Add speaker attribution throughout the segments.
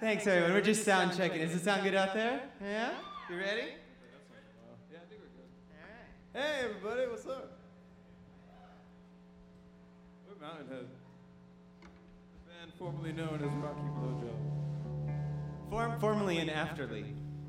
Speaker 1: Thanks, everyone. We're just sound checking. Does it sound good out there? Yeah? You ready?
Speaker 2: Yeah, I think we're good.
Speaker 1: All right.
Speaker 2: Hey, everybody, what's up? We're Mountainhead, the band formerly known as Rocky Blowjob.
Speaker 1: Formerly in Afterly.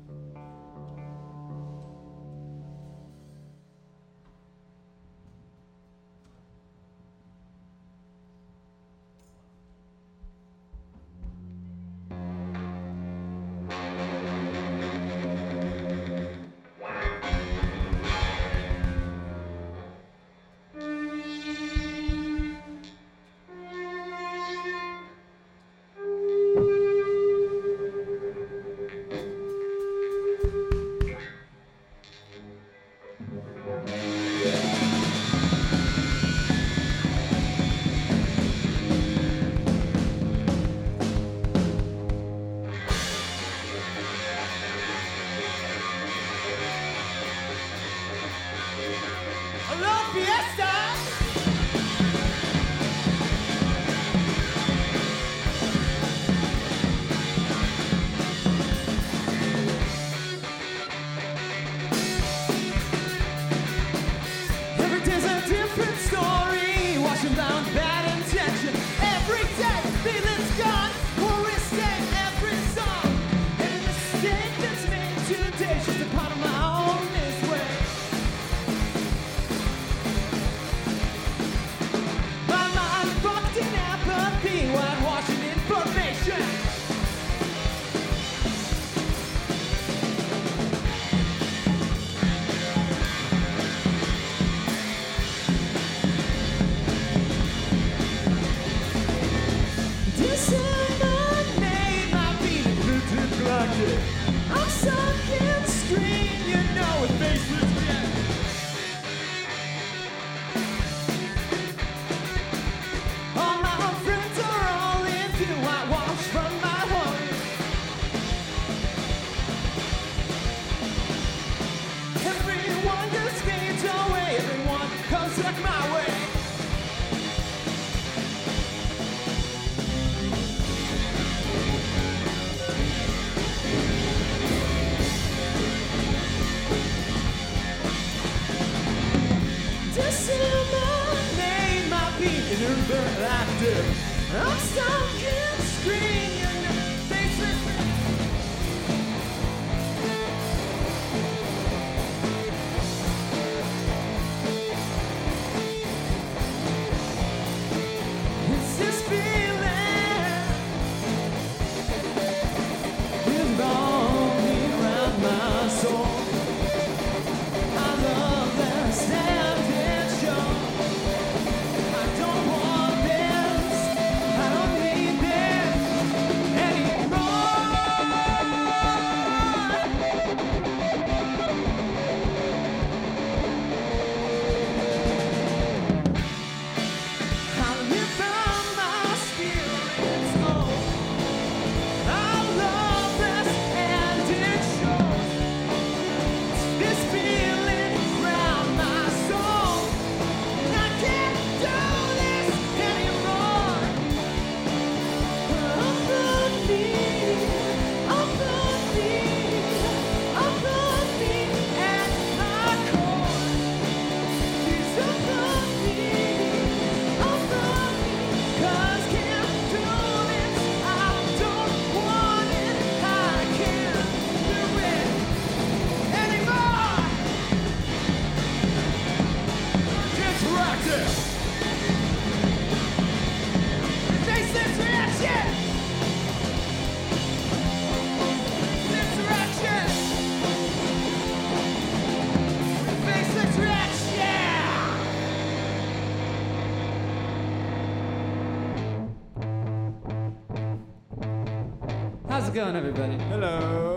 Speaker 1: How's it going, everybody?
Speaker 2: Hello.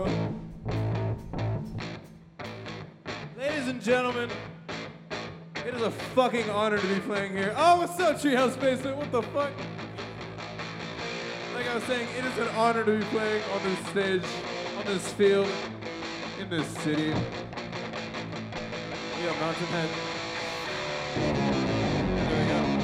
Speaker 2: Ladies and gentlemen, it is a fucking honor to be playing here. Oh, what's up, Treehouse Basement? What the fuck? Like I was saying, it is an honor to be playing on this stage, on this field, in this city. We got Mountainhead. There we go.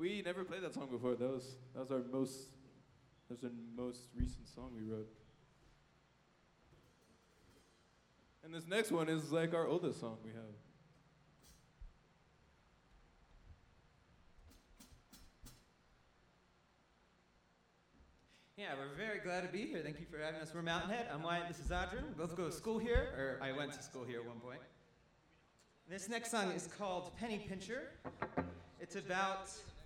Speaker 2: We never played that song before. That was our most recent song we wrote. And this next one is like our oldest song we have.
Speaker 1: Yeah, we're very glad to be here. Thank you for having us. We're Mountainhead. I'm Wyatt. This is Adrian. We both go to school here, or I went to school here at one point. This next song is called Penny Pincher. It's about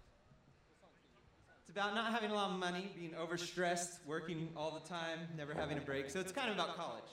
Speaker 1: not having a lot of money, being overstressed, working all the time, never having a break. So it's kind of about college.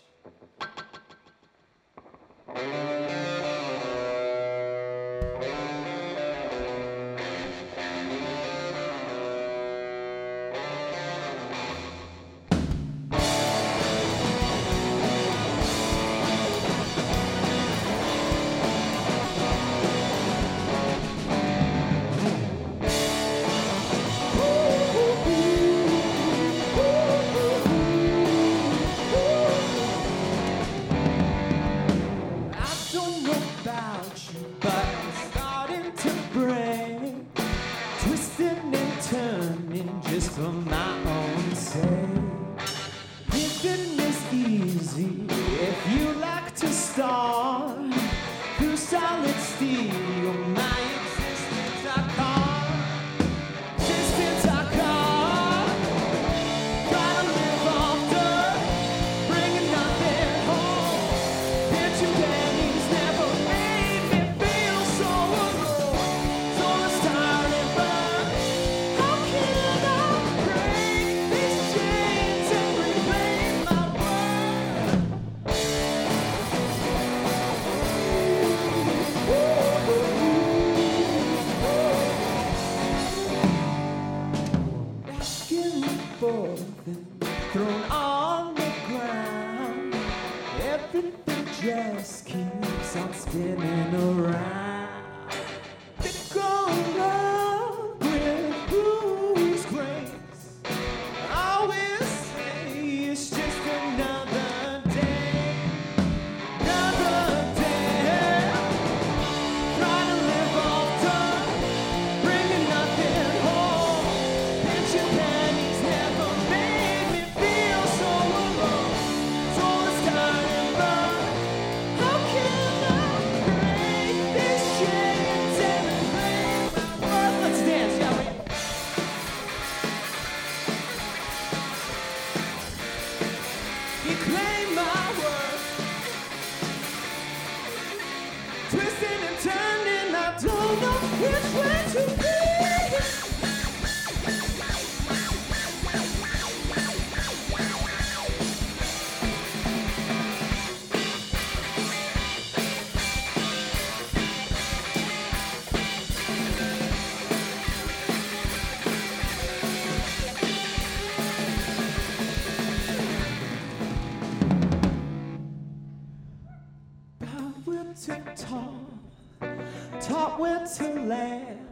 Speaker 3: Taught where to land,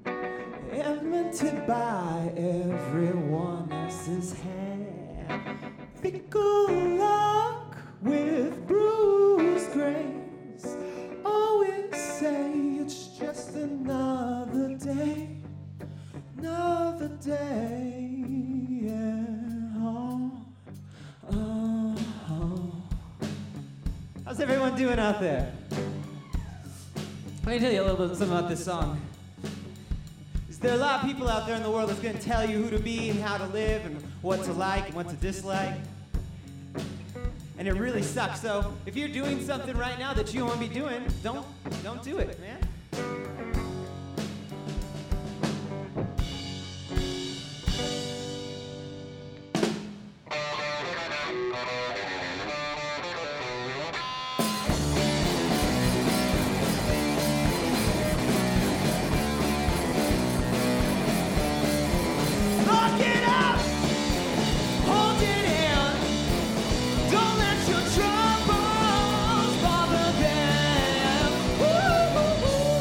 Speaker 3: invented by everyone else's hand. Fickle luck with bruised grace. Always say it's just another day, another day. Yeah.
Speaker 1: How's everyone doing out there? Let me tell you a little bit something about this song. There are a lot of people out there in the world that's going to tell you who to be and how to live and what to like and what to dislike. And it really sucks. So if you're doing something right now that you don't want to be doing, don't do it, man.
Speaker 3: Ooh.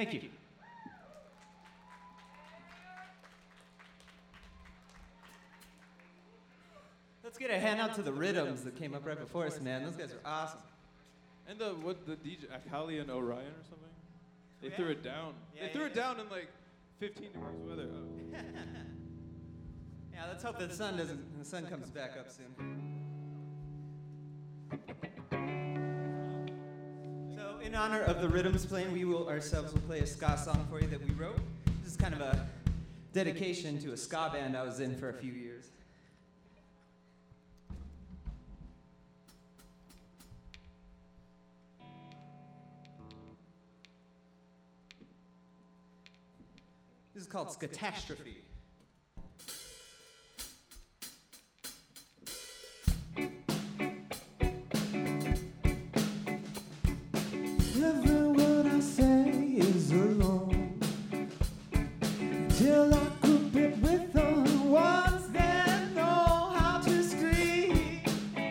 Speaker 1: Thank you. Let's get a hand out to the Rhythms that came up right before us, man. Those guys are awesome.
Speaker 2: And the DJ, Akali and Orion or something? They threw it down.
Speaker 1: Yeah,
Speaker 2: they threw it down in like 15 degrees weather. Oh.
Speaker 1: Yeah, let's hope the sun comes back up soon. So, in honor of the Rhythms playing, we will ourselves will play a ska song for you that we wrote. This is kind of a dedication to a ska band I was in for a few years. This is called Scatastrophe.
Speaker 3: Every word I say is alone till I group it with the ones that know how to scream.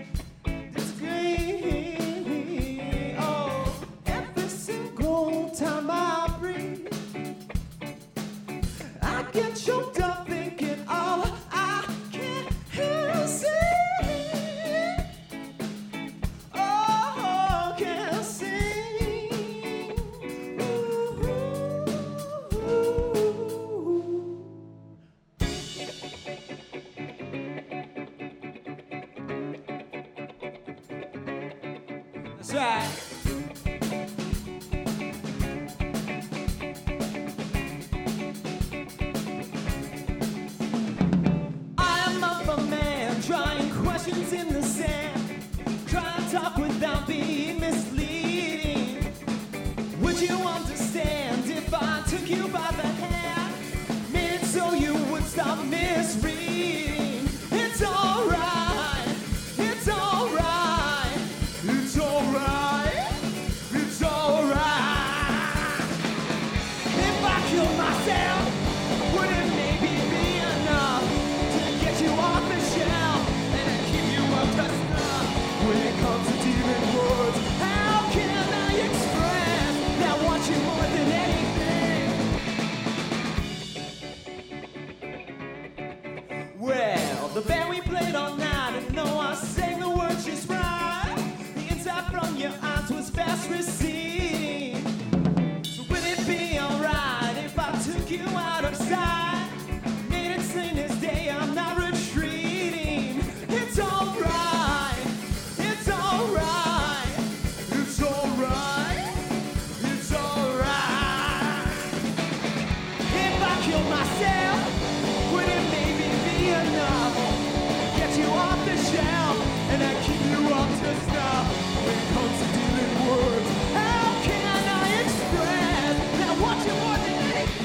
Speaker 3: Oh, every single time I breathe, I get choked up thinking all I can hear is sing. Oh, can sing.
Speaker 1: That's right. Questions in the sand, trying to talk without being misleading. Would you understand if I took you by the hand, made it so you would stop misreading? It's alright, it's alright, it's alright, it's alright. If I kill myself, would it maybe be enough to get you off the shelf? When it comes to dealing words, how can I express that I want you more than anything? Well, the band we played all night, and though I sang the words just right, the insight from your eyes was fast receding. So would it be alright if I took you out of sight, made it plain as day I'm not retreating? It's alright. It's alright, it's alright, it's alright. If I kill myself, would it maybe be enough to get you off the shelf and I keep you up to snuff? When it comes to dealing words, how can I express that I want you more than anything?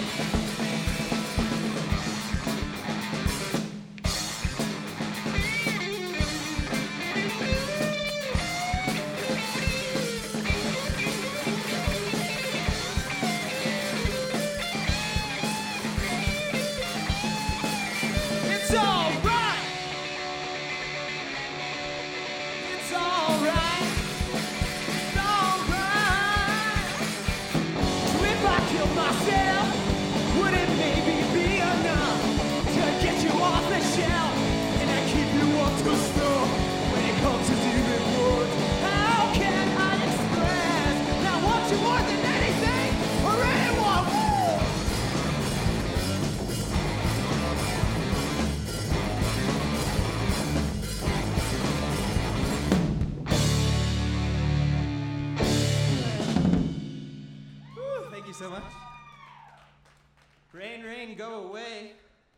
Speaker 1: It's alright. It's alright. It's alright. So if I kill myself, would it maybe be enough to get you off the shelf and I keep you up to snuff? When it comes to dealing words, how can I express that I want you more than anything or anyone? Woo! Thank you so much. Rain, rain, go away.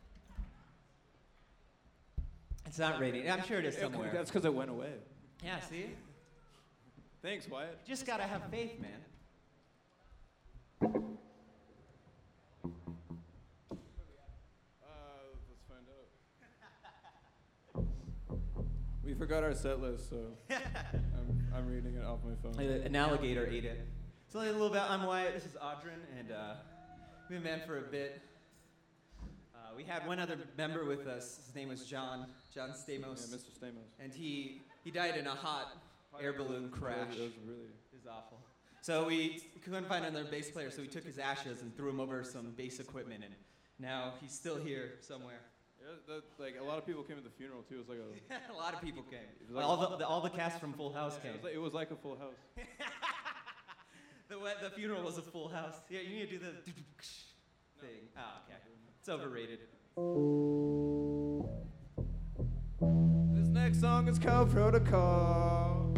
Speaker 1: It's not raining. I'm sure it is somewhere.
Speaker 2: That's because it went away.
Speaker 1: Yeah, see?
Speaker 2: Thanks, Wyatt.
Speaker 1: Just gotta have faith, man.
Speaker 2: Let's find out. We forgot our set list, so I'm reading it off my phone.
Speaker 1: An alligator ate it. So a little bit. I'm Wyatt. This is Audrin, and we've been for a bit. We had one other member with us. His name was John Stamos.
Speaker 2: Yeah, Mr. Stamos.
Speaker 1: And he died in a hot air balloon crash.
Speaker 2: It was really.
Speaker 1: It was awful. So we couldn't find another bass player, so we took his ashes and threw him over some bass equipment, and now he's still here somewhere.
Speaker 2: Yeah, like a lot of people came to the funeral too. It was like
Speaker 1: A lot of people came.
Speaker 2: like-
Speaker 1: All the cast from Full House came.
Speaker 2: it was like a full house.
Speaker 1: The funeral was a full house. Yeah, you need to do the thing. Oh, okay. It's overrated.
Speaker 2: This next song is called Protocol.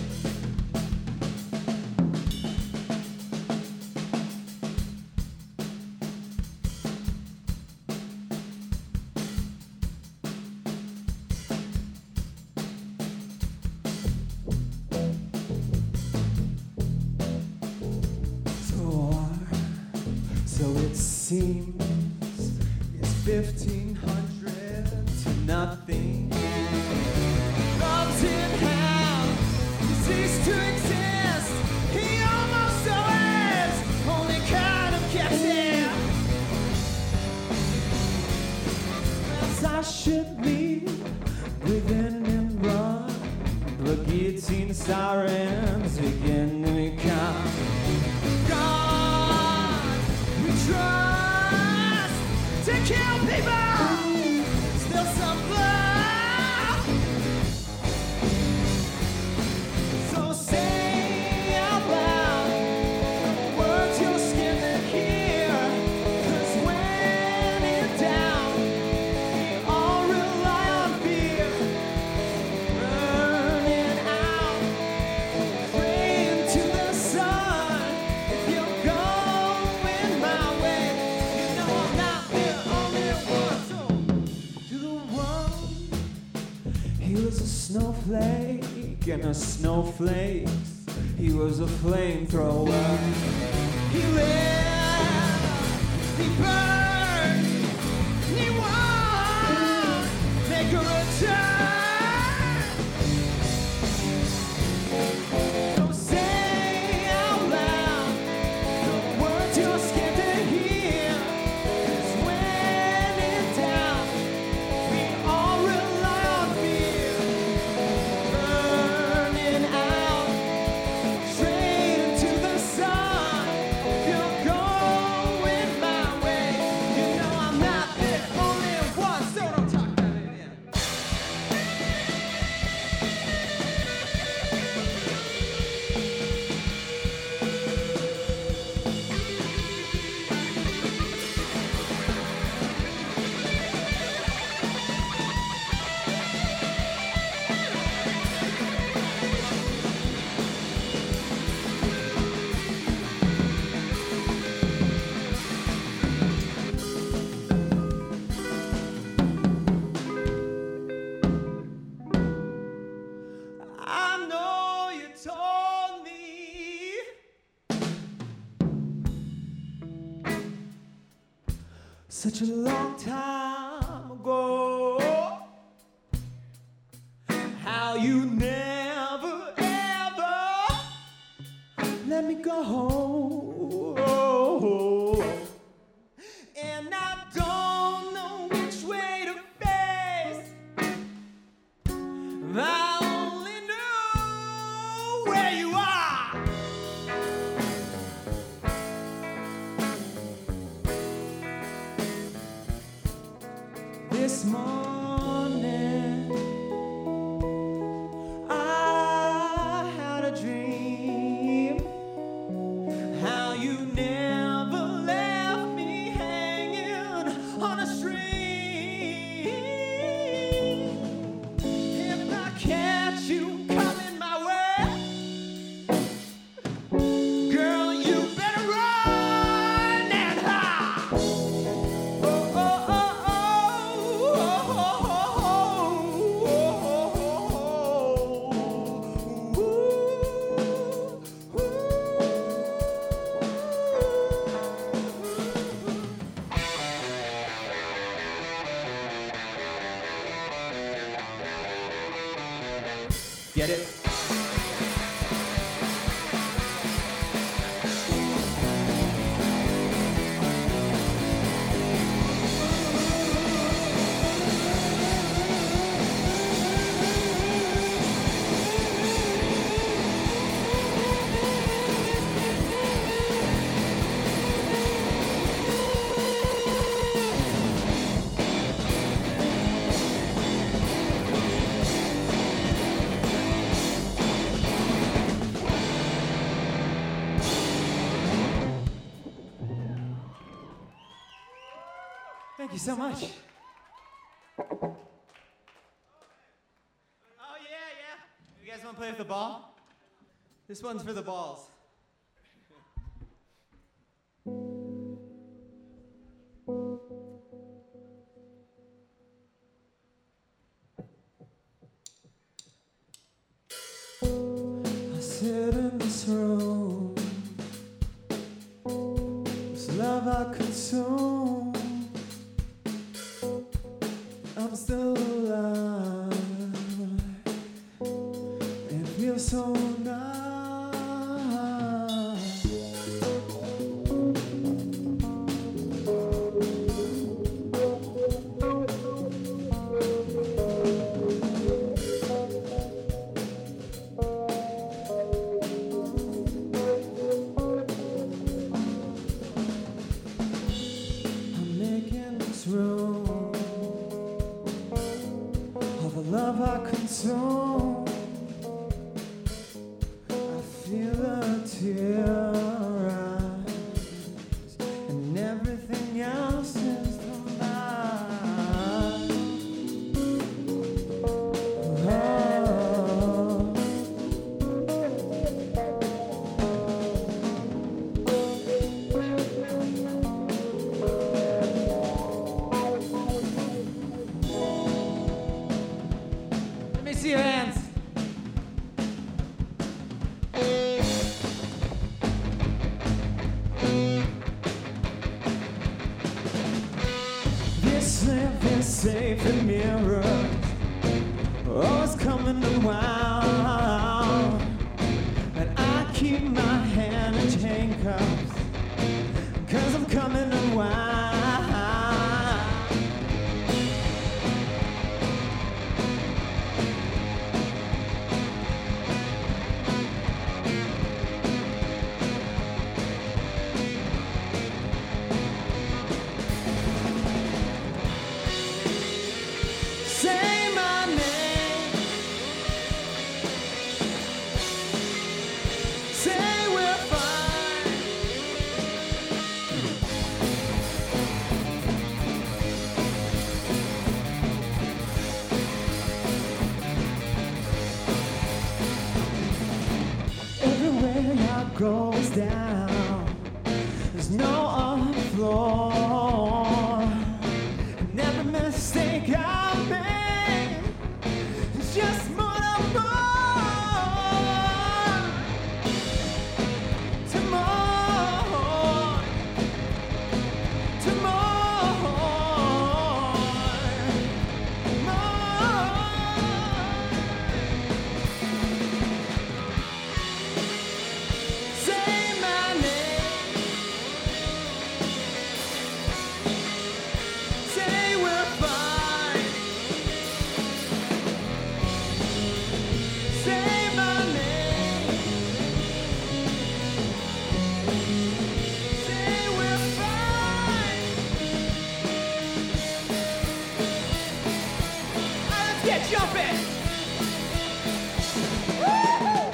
Speaker 3: So it seems it's 1,500 to nothing. Loves in how he ceased to exist. He almost always only kind of gets it. As I should be breathing and run, the guillotine sirens begin to become. Trust to kill people, still some blood. So say out loud the words you're scared to hear. 'Cause when in doubt, we all rely on fear. Burning out, praying to the sun. If you're going my way, you know I'm not the only one. So, to the one, he was a snowflake, and a snowflake, he was a flamethrower. He lived, he burned, he won't make a return. So say out loud the words you're scared to hear. 'Cause when in doubt, we all rely on fear. Burning out, straight into the sun. If you're going my way, you know I'm not the only one. So don't talk about it. Yeah. I know you told me such a long time ago how you never ever let me go. And I don't know which way to face. I only know where you are. This morning I had a dream how you never left me hanging on a string. If I catch you coming my way, girl, you better run and hide. Oh, oh, oh, Get it?
Speaker 1: you so much. Oh, yeah. You guys want to play with the ball? This one's for the balls. I sit in this room, this love I consume. I'm still alive. It feels so nice. I'm making this room. All the love I consume, I feel a tear rise, and everything else is the mine. Oh. Let me see your hands. This lamp is safe in mirrors. Oh, it's coming around. And I keep my hand in handcuffs, 'cause I'm coming around. Say my name. Say we're fine. Everywhere I go is down. There's no other floor. And every mistake I made is just more and more. To more. To more. More. Say my name. Say we're fine. Say my name. Say we're fine. All right, let's get jumping. Woo-hoo!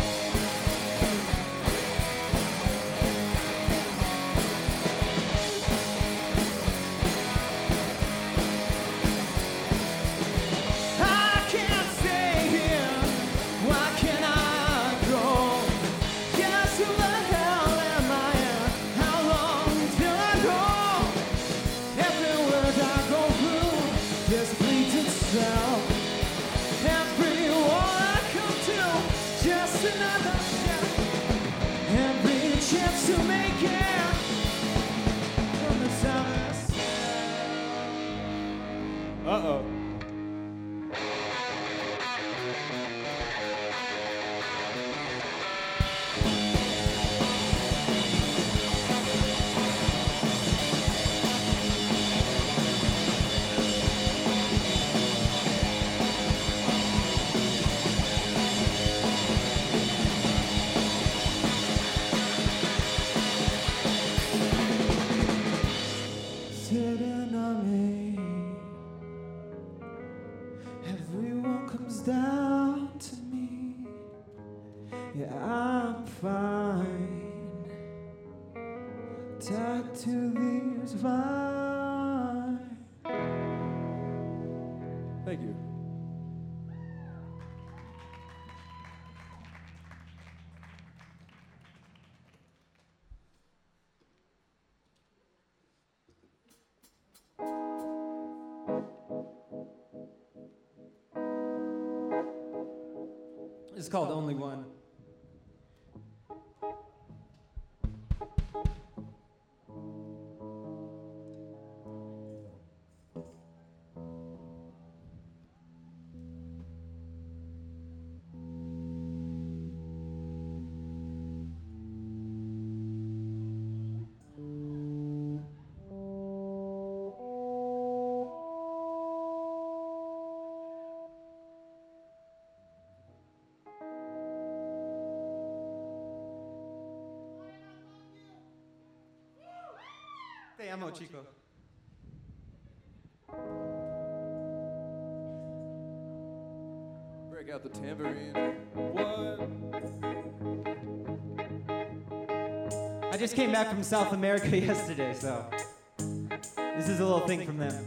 Speaker 1: I can't stay here. Why can't I go? Yes, who the hell am I? And how long till I go? Every word I go through just bleeds itself. Every wall I come to, just another step. Every chance to make it from the summer sun.
Speaker 2: Uh-oh.
Speaker 1: Sitting on me, everyone comes down to me. Yeah, I'm fine, tied to these vines.
Speaker 2: Thank you.
Speaker 1: It's called Only One. Te amo, chico.
Speaker 2: Break out the tambourine. What?
Speaker 1: I just came back from South America yesterday, so this is a little thing from them.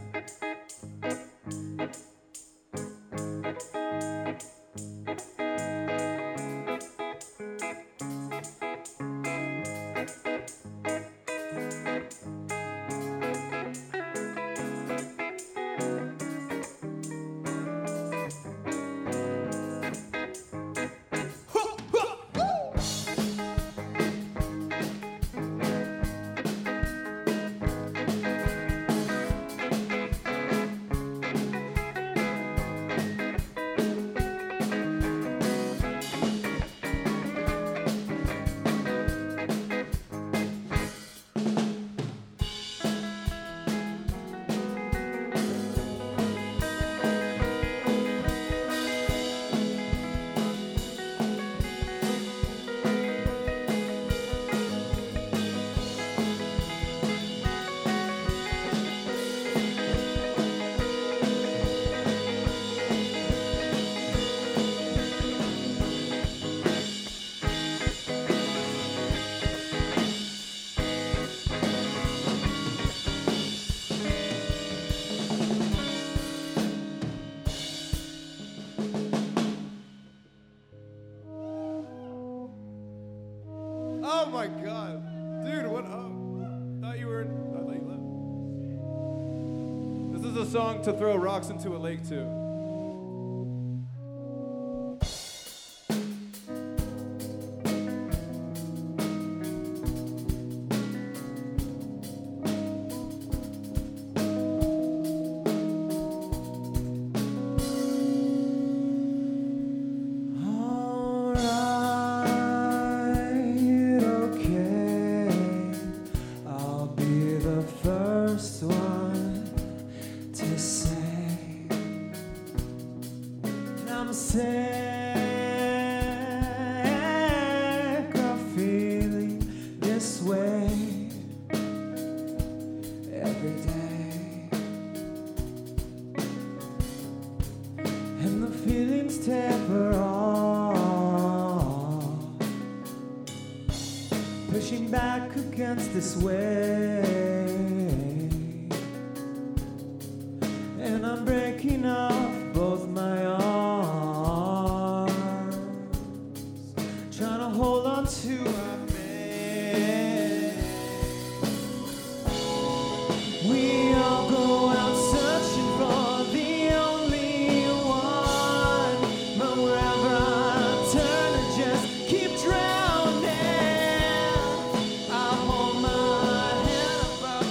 Speaker 2: Oh my god. Dude, what up? Thought you were. I thought you left. This is a song to throw rocks into a lake to.
Speaker 3: Sick of feeling this way every day, and the feelings taper off, pushing back against this way, and I'm breaking off both my arms, trying to hold on to our faith. We all go out searching for the only one, but wherever I turn, I just keep drowning. I hold my head above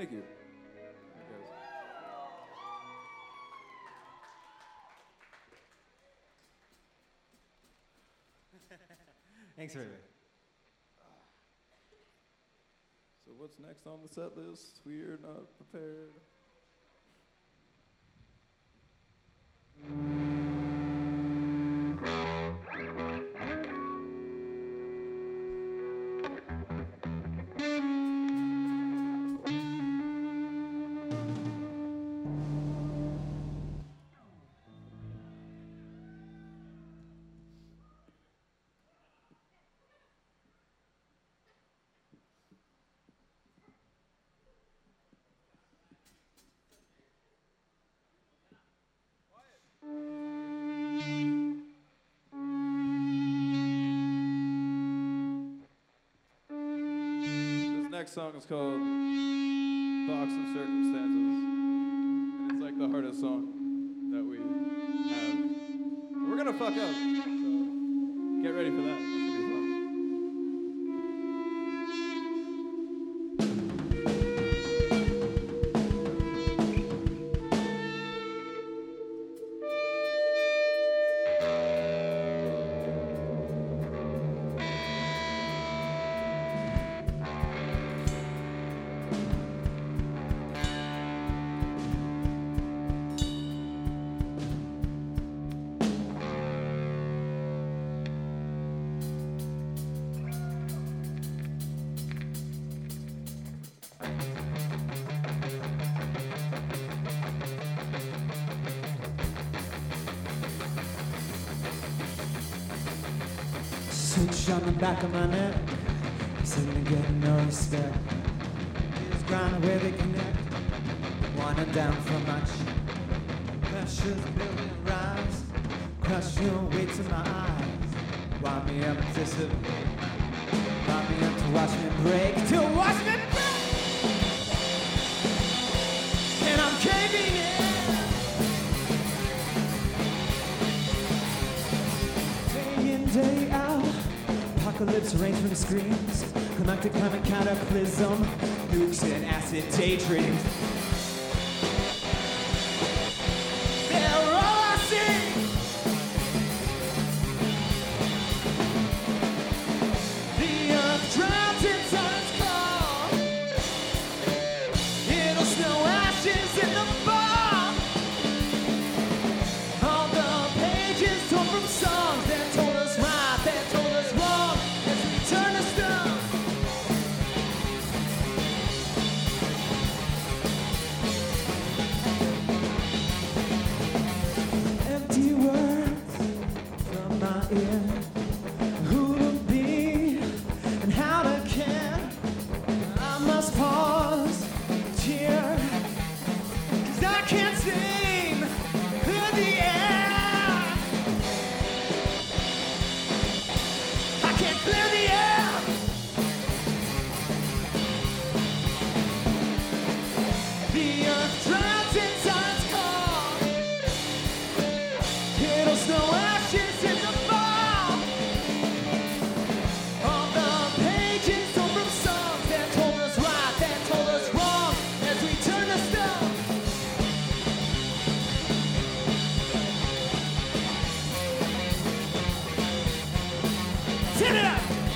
Speaker 2: Thank you.
Speaker 1: Thanks, everybody.
Speaker 2: So what's next on the set list? We're not prepared. Next song is called Box of Circumstances, and it's like the hardest song that we have. And we're gonna fuck up, so get ready for that. It's gonna be fun.
Speaker 3: Switch on the back of my neck, seem to get no respect. It's ground where they connect, winding down from much. Pressure's building rise, crush your weight to my eyes. Wind me up and dissipate, wind me up to watch me break, to watch me break. And I'm caving in. Day in, day out, apocalypse arrangement screams, climactic climate cataclysm, nukes and acid daydreams. They're all I see. The earth drowns in silence call. It'll snow ashes in the fall. All the pages torn from songs that told us right, that told us wrong, as we turn to stone. Empty words from my ear. Who to be and how to care. I must pause, cheer, 'cause I can't seem clear the air. I can't clear the air. The earth drowns in silence call. It'll snow ashes in the fall. All the pages torn from songs that told us right, that told us wrong, as we turn to stone. Turn it up!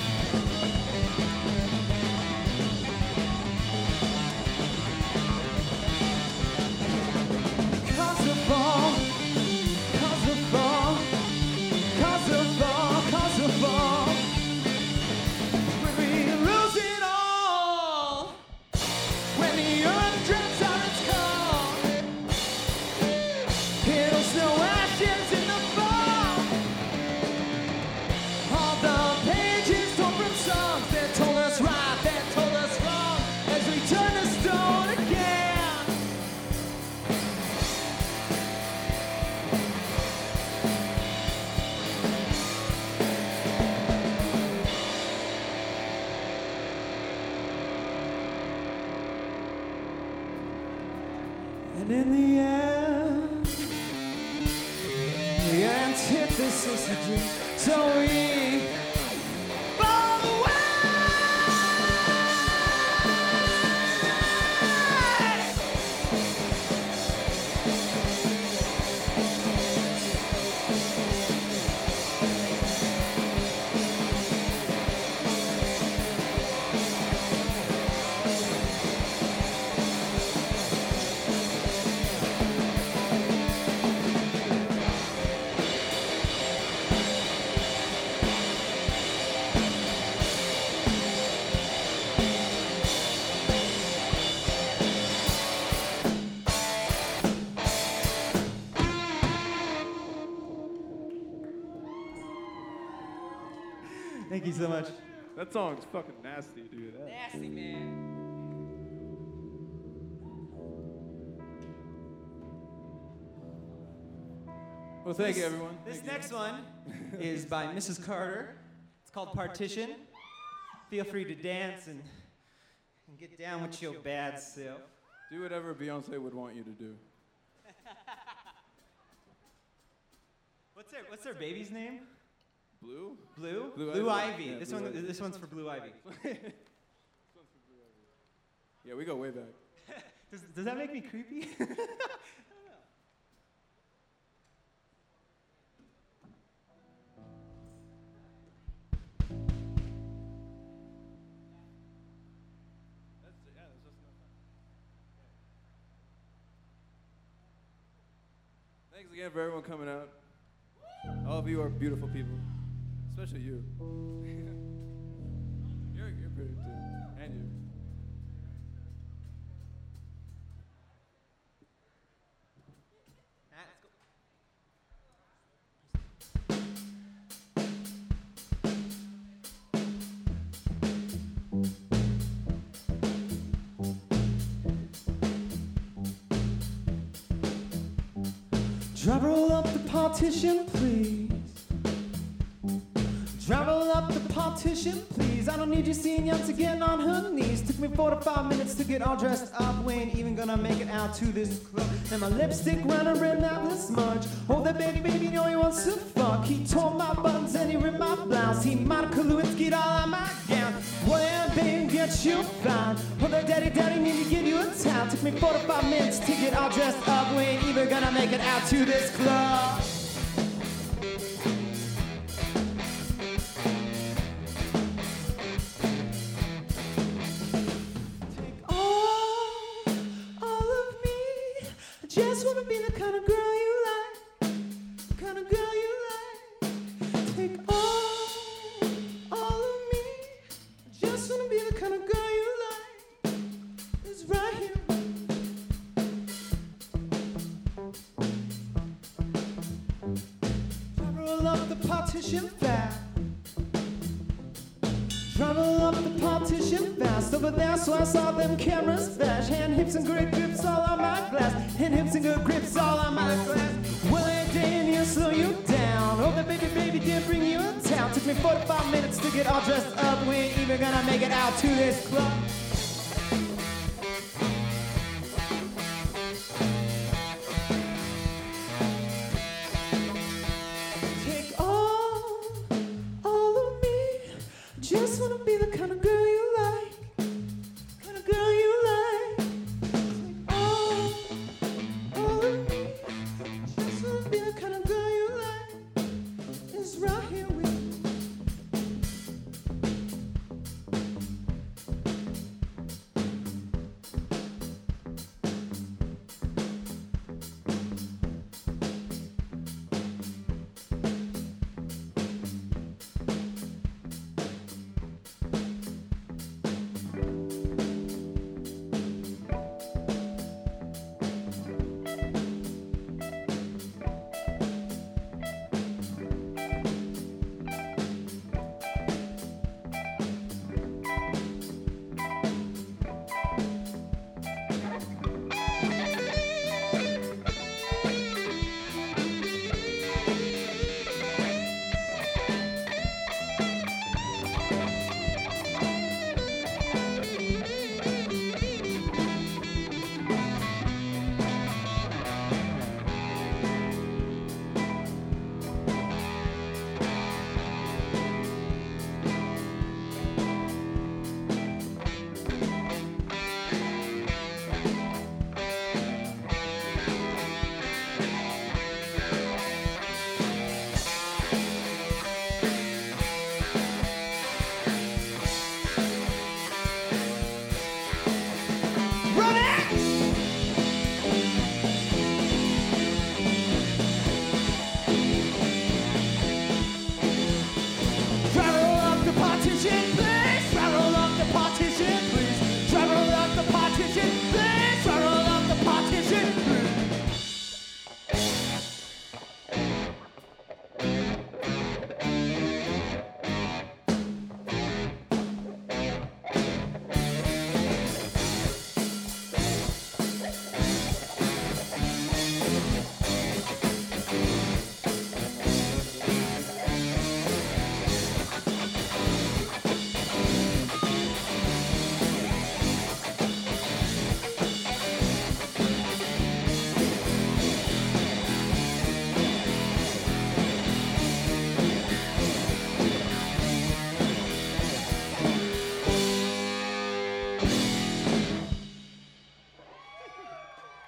Speaker 3: Cause the fall, cause the fall, cause the fall, cause the fall. When we lose it all, when the earth drowns out its call, it'll snow ashes in the fall. All the pages torn from songs that told us right, that told us wrong, as we turn to stone again. And in the end, the antithesis of dreams, so we fall away.
Speaker 1: Thank you so much.
Speaker 2: That song's fucking nasty, dude.
Speaker 1: Nasty, man.
Speaker 2: Well, thank you, everyone.
Speaker 1: This
Speaker 2: Thank you.
Speaker 1: next one is by Mrs. Carter. It's called Partition. Feel free to dance and get down with your bad self.
Speaker 2: Do whatever Beyonce would want you to do.
Speaker 1: What's their baby's name?
Speaker 2: Blue?
Speaker 1: Blue?
Speaker 2: Blue
Speaker 1: Blue
Speaker 2: Ivy.
Speaker 1: Ivy.
Speaker 2: Yeah,
Speaker 1: This
Speaker 2: Blue
Speaker 1: one.
Speaker 2: Ivy.
Speaker 1: This one's for Blue Ivy.
Speaker 2: Yeah, we go way back.
Speaker 1: Does that make me creepy?
Speaker 2: Thanks again for everyone coming out. All of you are beautiful people, especially you. you're pretty too, and you.
Speaker 3: Drive roll up the partition, please. Drive roll up the partition, please. I don't need you seeing young to get on her knees. Took me 45 minutes to get all dressed up. We ain't even gonna make it out to this club. And my lipstick running red, not the smudge. Oh, that baby, know he wants to fuck. He tore my buttons and he ripped my blouse. He Monica Lewinsky'd all on my gown. Well, yeah, babe, get you fine. Well, that daddy need to give you a towel. Took me 45 minutes to get all dressed up. We ain't even gonna make it out to this club. Just wanna be the kind of girl you like, kind of girl you like. Take all of me. Just wanna be the kind of girl you like. It's right here. Roll up the partition fast. Travel up the partition fast over there, so I saw them cameras flash. Hand hips and great grips all on my glass. Hand hips and good grips all on my glass. Well, that day in here slow you down. Oh, that baby did bring you in town. Took me 45 minutes to get all dressed up. We ain't even gonna make it out to this club. Take all of me. Just wanna be the kind of girl you like, kind of girl you like. Take all of me. Just wanna be the kind of girl you like. It's right here with you.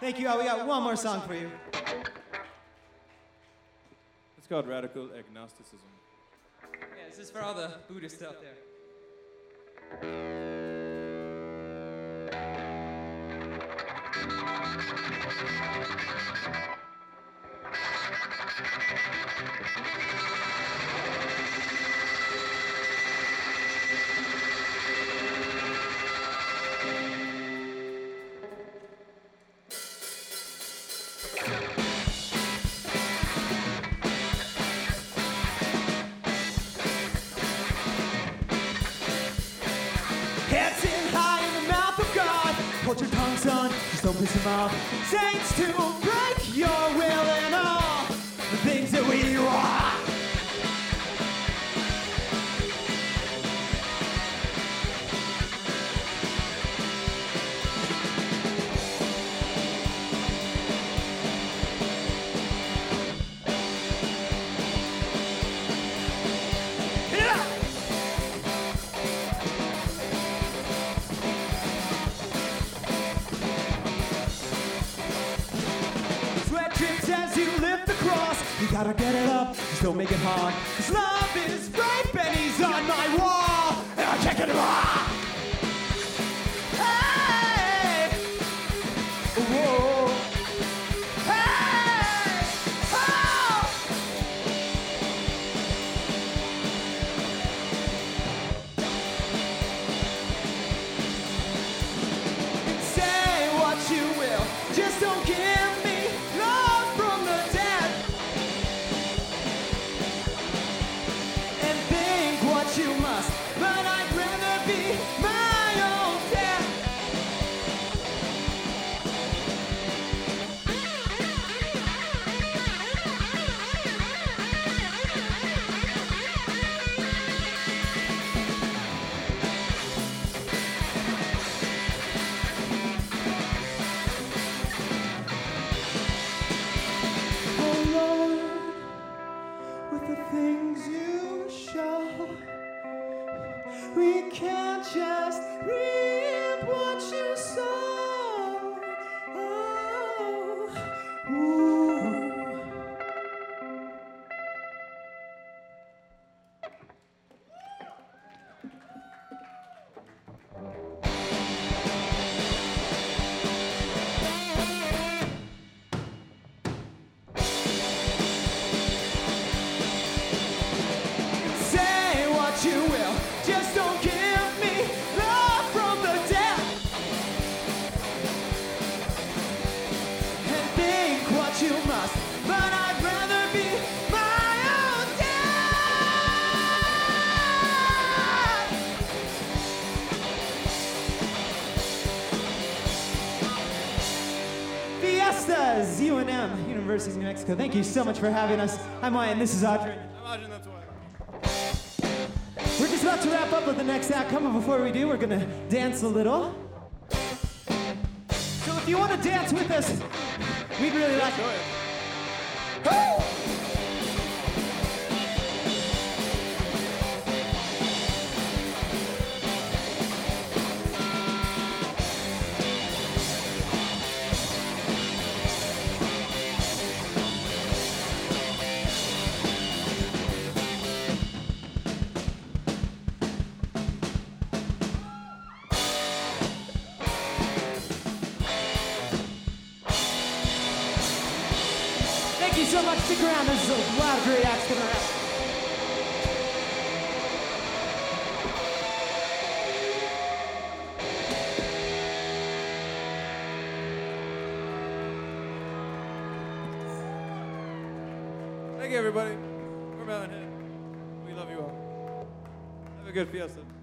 Speaker 1: Thank you all. We got one more song for you.
Speaker 2: It's called Radical Agnosticism.
Speaker 1: Yeah, this is for all the Buddhists out there. Heads in high in the mouth of God. Hold your tongue, son, just don't piss him off. Saints to break your will and all the things that we want. Sweat drips as you lift the cross. You gotta get it up, just don't make it hard. 'Cause love is rape and he's on my wall. And I can't get him off. Hey! Whoa! Hey! Oh! Say what you will, just don't give me love from the dead. And think what you must, but I'd rather be my own death. Oh Lord, with the things you show, we can't just reap what you sow. Oh, ooh. Say what you will, just don't give me love from the dead. And think what you must, but I'd rather be my own dad. Fiestas, UNM, University of New Mexico. Thank you so much for having us. I'm Wyatt, and this is Audrey.
Speaker 2: Imagine that's why.
Speaker 1: We're just about to wrap up with the next act. Come on, before we do, we're gonna dance a little. So if you want to dance with us, we'd really like it. Woo! Thank you so much. Stick around. There's a lot of great acts coming around.
Speaker 2: Thank you, everybody. We're Mountain Head. We love you all. Have a good fiesta.